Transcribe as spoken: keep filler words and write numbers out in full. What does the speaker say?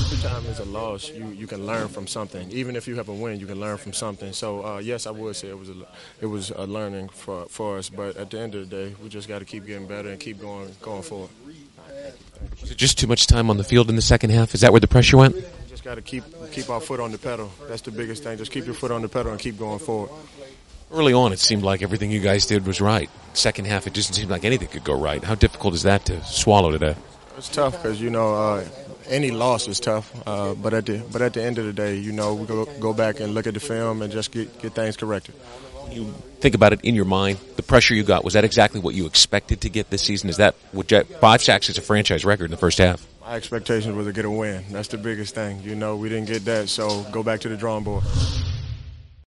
every time there's a loss, you, you can learn from something. Even if you have a win, you can learn from something. So uh, yes, I would say it was a, it was a learning for for us. But at the end of the day, we just got to keep getting better and keep going going forward. Was it just too much time on the field in the second half? Is that where the pressure went? Just got to keep keep our foot on the pedal. That's the biggest thing. Just keep your foot on the pedal and keep going forward. Early on, it seemed like everything you guys did was right. Second half, it doesn't seem like anything could go right. How difficult is that to swallow today? It's tough because, you know, uh, any loss is tough. Uh, but at the but at the end of the day, you know, we go, go back and look at the film and just get, get things corrected. You think about it in your mind, the pressure you got, was that exactly what you expected to get this season? Is that what five sacks is a franchise record in the first half? My expectations was to get a win. That's the biggest thing. You know, we didn't get that, so go back to the drawing board.